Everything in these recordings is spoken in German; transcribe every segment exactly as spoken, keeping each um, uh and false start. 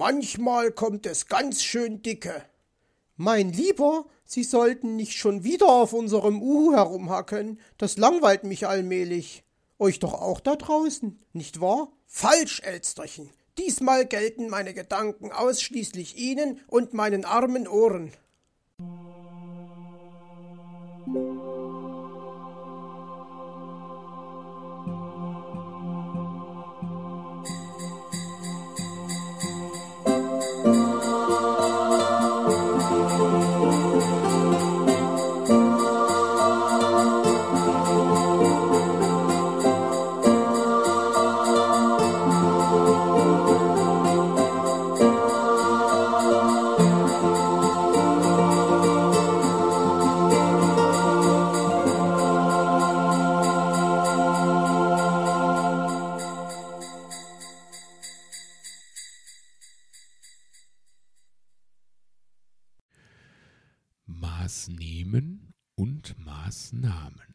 manchmal kommt es ganz schön dicke. Mein Lieber, Sie sollten nicht schon wieder auf unserem Uhu herumhacken, das langweilt mich allmählich. Euch doch auch da draußen, nicht wahr? Falsch, Elsterchen. Diesmal gelten meine Gedanken ausschließlich Ihnen und meinen armen Ohren. Maß nehmen und Maßnahmen.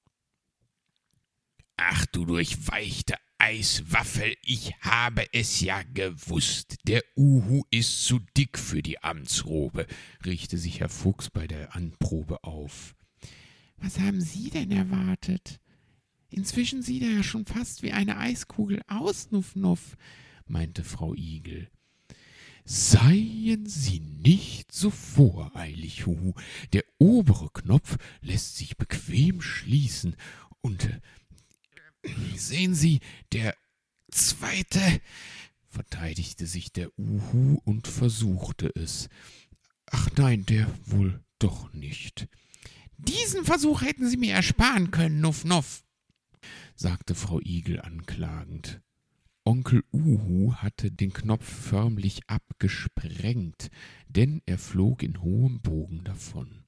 Ach du durchweichte Eiswaffel, ich habe es ja gewusst. Der Uhu ist zu dick für die Amtsrobe, richte sich Herr Fuchs bei der Anprobe auf. Was haben Sie denn erwartet? Inzwischen sieht er ja schon fast wie eine Eiskugel aus, Nuff Nuff, meinte Frau Igel. Seien Sie nicht so voreilig, Huhu. Der obere Knopf lässt sich bequem schließen. Und äh, sehen Sie, der zweite, verteidigte sich der Uhu und versuchte es. Ach nein, der wohl doch nicht. Diesen Versuch hätten Sie mir ersparen können, Nuff Nuff, sagte Frau Igel anklagend. Onkel Uhu hatte den Knopf förmlich abgesprengt, denn er flog in hohem Bogen davon.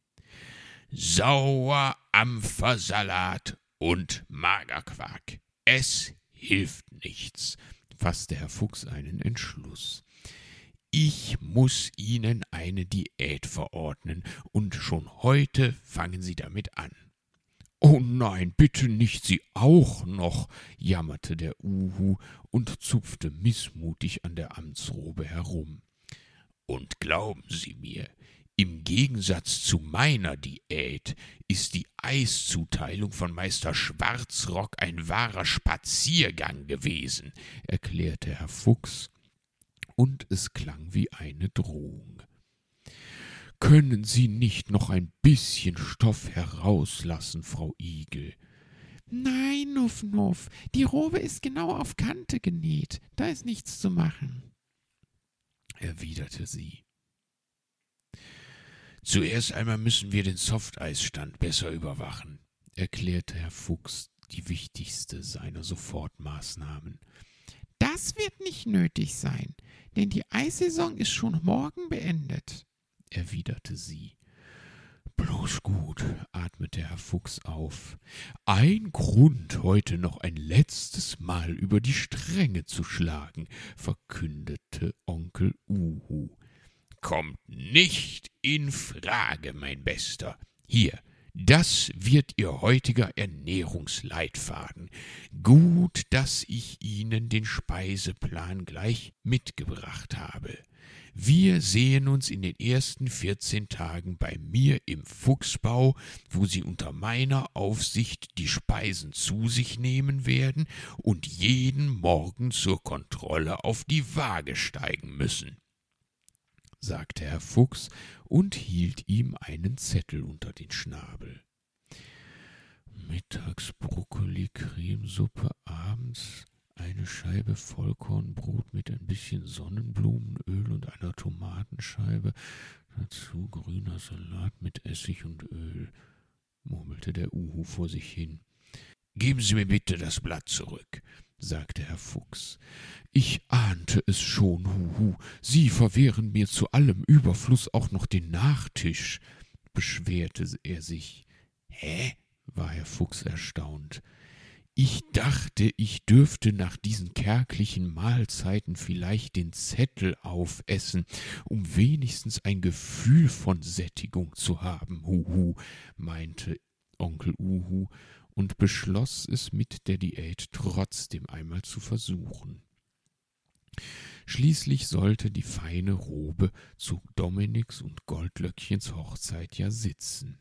Sauerampfersalat und Magerquark. Es hilft nichts, fasste Herr Fuchs einen Entschluss. Ich muß Ihnen eine Diät verordnen, und schon heute fangen Sie damit an. »Oh nein, bitte nicht Sie auch noch«, jammerte der Uhu und zupfte missmutig an der Amtsrobe herum. »Und glauben Sie mir, im Gegensatz zu meiner Diät ist die Eiszuteilung von Meister Schwarzrock ein wahrer Spaziergang gewesen«, erklärte Herr Fuchs, und es klang wie eine Drohung. »Können Sie nicht noch ein bisschen Stoff herauslassen, Frau Igel?« »Nein, Nuff Nuff, die Robe ist genau auf Kante genäht, da ist nichts zu machen«, erwiderte sie. »Zuerst einmal müssen wir den Softeisstand besser überwachen«, erklärte Herr Fuchs die wichtigste seiner Sofortmaßnahmen. »Das wird nicht nötig sein, denn die Eissaison ist schon morgen beendet«, erwiderte sie. »Bloß gut«, atmete Herr Fuchs auf. »Ein Grund, heute noch ein letztes Mal über die Stränge zu schlagen«, verkündete Onkel Uhu. »Kommt nicht in Frage, mein Bester. Hier, das wird Ihr heutiger Ernährungsleitfaden. Gut, dass ich Ihnen den Speiseplan gleich mitgebracht habe. Wir sehen uns in den ersten vierzehn Tagen bei mir im Fuchsbau, wo Sie unter meiner Aufsicht die Speisen zu sich nehmen werden und jeden Morgen zur Kontrolle auf die Waage steigen müssen«, sagte Herr Fuchs und hielt ihm einen Zettel unter den Schnabel. »Mittags Brokkoli, Cremesuppe, abends eine Scheibe Vollkornbrot mit ein bisschen Sonnenblumenöl und einer Tomatenscheibe, dazu grüner Salat mit Essig und Öl«, murmelte der Uhu vor sich hin. »Geben Sie mir bitte das Blatt zurück«, sagte Herr Fuchs. »Ich ahnte es schon, Huhu. Sie verwehren mir zu allem Überfluss auch noch den Nachtisch«, beschwerte er sich. »Hä?«, war Herr Fuchs erstaunt. »Ich dachte, ich dürfte nach diesen kärglichen Mahlzeiten vielleicht den Zettel aufessen, um wenigstens ein Gefühl von Sättigung zu haben, Huhu«, meinte Onkel Uhu und beschloss es mit der Diät trotzdem einmal zu versuchen. Schließlich sollte die feine Robe zu Dominiks und Goldlöckchens Hochzeit ja sitzen.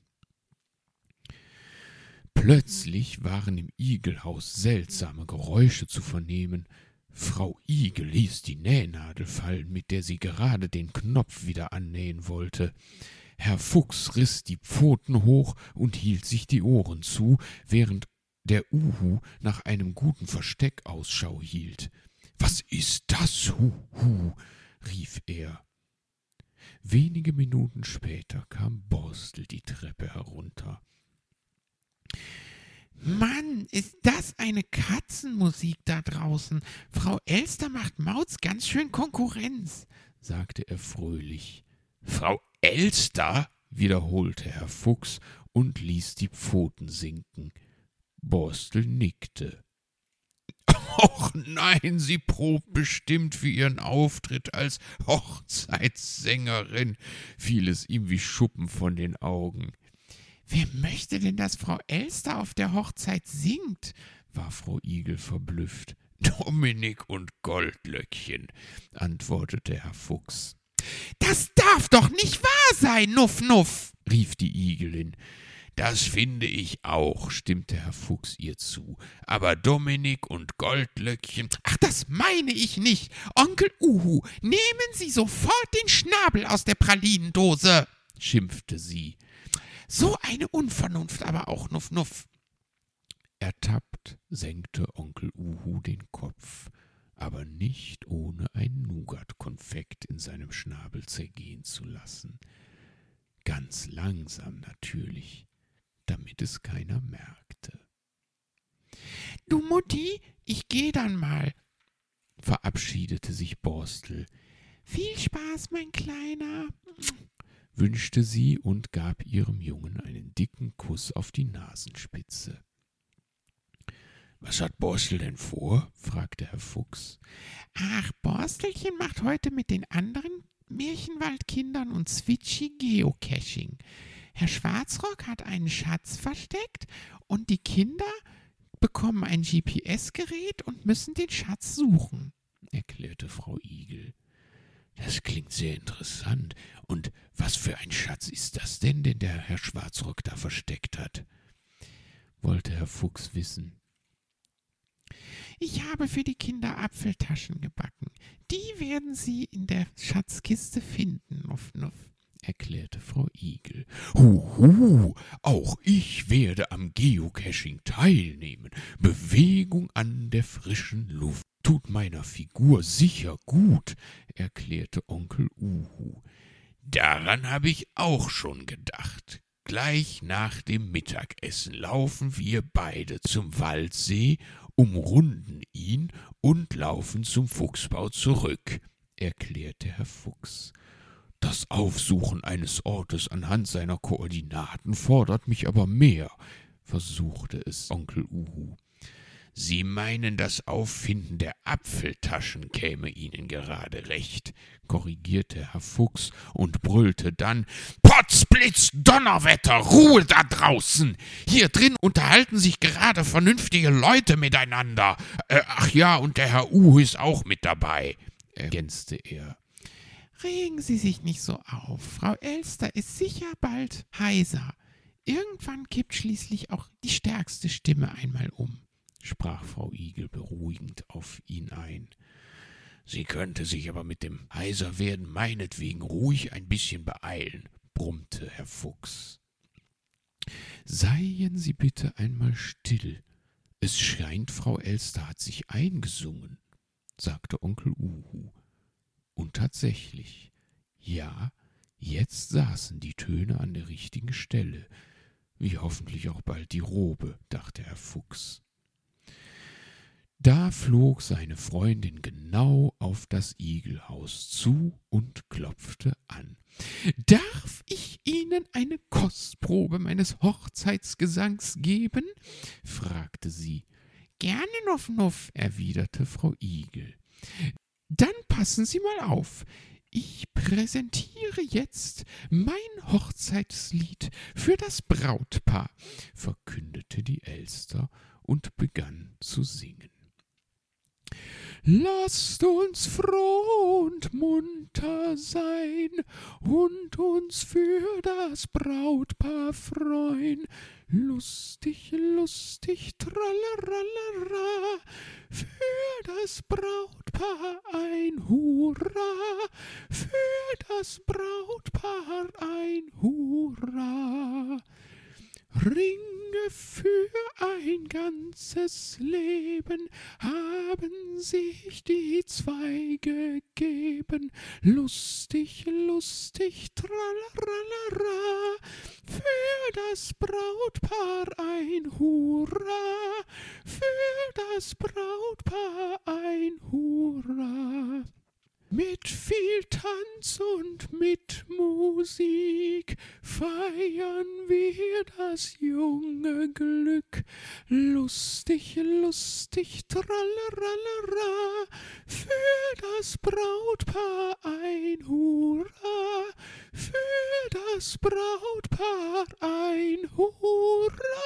Plötzlich waren im Igelhaus seltsame Geräusche zu vernehmen. Frau Igel ließ die Nähnadel fallen, mit der sie gerade den Knopf wieder annähen wollte. Herr Fuchs riß die Pfoten hoch und hielt sich die Ohren zu, während der Uhu nach einem guten Versteck Ausschau hielt. »Was ist das, Huhu?« rief er. Wenige Minuten später kam Borstel die Treppe herunter. »Mann, ist das eine Katzenmusik da draußen. Frau Elster macht Mauz ganz schön Konkurrenz«, sagte er fröhlich. »Frau Elster?« wiederholte Herr Fuchs und ließ die Pfoten sinken. Borstel nickte. »Och nein, sie probt bestimmt für ihren Auftritt als Hochzeitssängerin«, fiel es ihm wie Schuppen von den Augen. »Wer möchte denn, dass Frau Elster auf der Hochzeit singt?« war Frau Igel verblüfft. »Dominik und Goldlöckchen«, antwortete Herr Fuchs. »Das darf doch nicht wahr sein, Nuff, Nuff«, rief die Igelin. »Das finde ich auch«, stimmte Herr Fuchs ihr zu. »Aber Dominik und Goldlöckchen...« »Ach, das meine ich nicht. Onkel Uhu, nehmen Sie sofort den Schnabel aus der Pralinendose«, schimpfte sie. »So eine Unvernunft aber auch, Nuff, Nuff.« Ertappt senkte Onkel Uhu den Kopf, aber nicht ohne ein Nougat-Konfekt in seinem Schnabel zergehen zu lassen. Ganz langsam natürlich, damit es keiner merkte. »Du Mutti, ich geh dann mal«, verabschiedete sich Borstel. »Viel Spaß, mein Kleiner«, wünschte sie und gab ihrem Jungen einen dicken Kuss auf die Nasenspitze. »Was hat Borstel denn vor?« fragte Herr Fuchs. »Ach, Borstelchen macht heute mit den anderen Märchenwaldkindern und Zwitschi Geocaching. Herr Schwarzrock hat einen Schatz versteckt und die Kinder bekommen ein G P S-Gerät und müssen den Schatz suchen«, erklärte Frau Igel. »Das klingt sehr interessant. Und was für ein Schatz ist das denn, den der Herr Schwarzrock da versteckt hat?« wollte Herr Fuchs wissen. »Ich habe für die Kinder Apfeltaschen gebacken. Die werden Sie in der Schatzkiste finden, Nuff, Nuff«, erklärte Frau Igel. »Huhu, auch ich werde am Geocaching teilnehmen. Bewegung an der frischen Luft tut meiner Figur sicher gut«, erklärte Onkel Uhu. »Daran habe ich auch schon gedacht. Gleich nach dem Mittagessen laufen wir beide zum Waldsee, umrunden ihn und laufen zum Fuchsbau zurück«, erklärte Herr Fuchs. »Das Aufsuchen eines Ortes anhand seiner Koordinaten fordert mich aber mehr«, versuchte es Onkel Uhu. »Sie meinen, das Auffinden der Apfeltaschen käme Ihnen gerade recht«, korrigierte Herr Fuchs und brüllte dann: »Potzblitz, Donnerwetter, Ruhe da draußen! Hier drin unterhalten sich gerade vernünftige Leute miteinander. Äh, ach ja, und der Herr Uhu ist auch mit dabei«, ergänzte er. »Regen Sie sich nicht so auf. Frau Elster ist sicher bald heiser. Irgendwann kippt schließlich auch die stärkste Stimme einmal um«, sprach Frau Igel beruhigend auf ihn ein. »Sie könnte sich aber mit dem Heiserwerden meinetwegen ruhig ein bisschen beeilen«, brummte Herr Fuchs. »Seien Sie bitte einmal still. Es scheint, Frau Elster hat sich eingesungen«, sagte Onkel Uhu. Und tatsächlich, ja, jetzt saßen die Töne an der richtigen Stelle, wie hoffentlich auch bald die Robe, dachte Herr Fuchs. Da flog seine Freundin genau auf das Igelhaus zu und klopfte an. »Darf ich Ihnen eine Kostprobe meines Hochzeitsgesangs geben?« fragte sie. »Gerne, Nuff, Nuff«, erwiderte Frau Igel. »Dann passen Sie mal auf. Ich präsentiere jetzt mein Hochzeitslied für das Brautpaar«, verkündete die Elster und begann zu singen. Lasst uns froh und munter sein und uns für das Brautpaar freuen. Lustig, lustig, trallerallerra, für das Brautpaar ein Hurra, für das Brautpaar ein Hurra. Ringe für ein ganzes Leben haben sich die zwei gegeben. Lustig, lustig, trallerallerra, für das Brautpaar ein Hurra, für das Brautpaar ein Hurra. Mit viel Tanz und mit Musik feiern wir das junge Glück. Lustig, lustig, trallerallerra, für das Brautpaar ein Hurra, für das Brautpaar ein Hurra.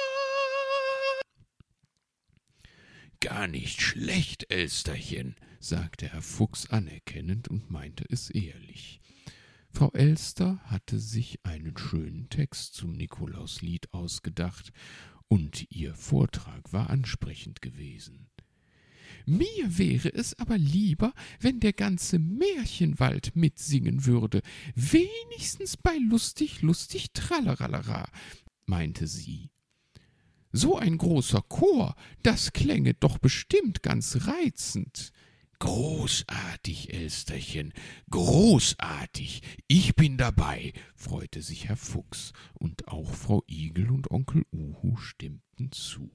Gar nicht schlecht, Elsterchen, sagte Herr Fuchs anerkennend und meinte es ehrlich. Frau Elster hatte sich einen schönen Text zum Nikolauslied ausgedacht, und ihr Vortrag war ansprechend gewesen. »Mir wäre es aber lieber, wenn der ganze Märchenwald mitsingen würde, wenigstens bei lustig, lustig, trallerallerra«, meinte sie. »So ein großer Chor, das klänge doch bestimmt ganz reizend.« »Großartig, Elsterchen, großartig, ich bin dabei«, freute sich Herr Fuchs, und auch Frau Igel und Onkel Uhu stimmten zu.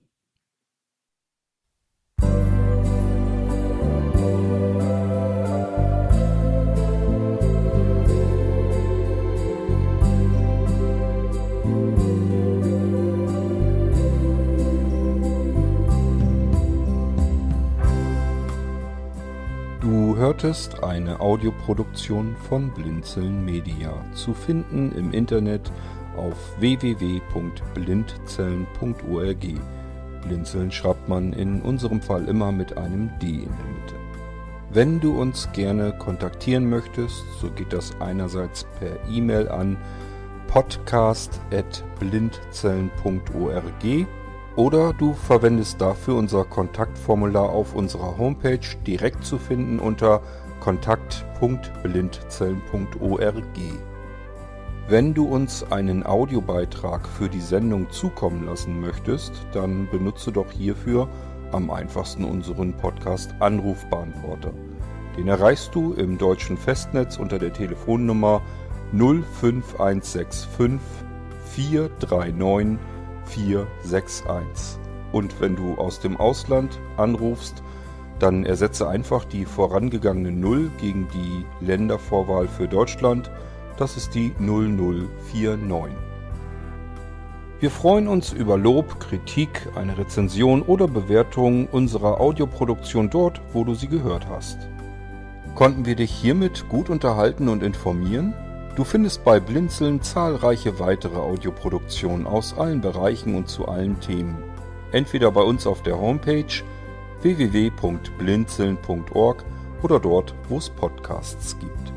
Du hörtest eine Audioproduktion von Blinzeln Media, zu finden im Internet auf w w w punkt blindzellen punkt org. Blinzeln schreibt man in unserem Fall immer mit einem D in der Mitte. Wenn du uns gerne kontaktieren möchtest, so geht das einerseits per E-Mail an podcast at blindzellen punkt org oder du verwendest dafür unser Kontaktformular auf unserer Homepage, direkt zu finden unter kontakt punkt blindzellen punkt org. Wenn du uns einen Audiobeitrag für die Sendung zukommen lassen möchtest, dann benutze doch hierfür am einfachsten unseren Podcast Anrufbeantworter. Den erreichst du im deutschen Festnetz unter der Telefonnummer null fünf eins sechs fünf vier drei neun vier sechs eins. Und wenn du aus dem Ausland anrufst, dann ersetze einfach die vorangegangene null gegen die Ländervorwahl für Deutschland. Das ist die null null vier neun. Wir freuen uns über Lob, Kritik, eine Rezension oder Bewertung unserer Audioproduktion dort, wo du sie gehört hast. Konnten wir dich hiermit gut unterhalten und informieren? Du findest bei Blinzeln zahlreiche weitere Audioproduktionen aus allen Bereichen und zu allen Themen. Entweder bei uns auf der Homepage w w w punkt blinzeln punkt org oder dort, wo es Podcasts gibt.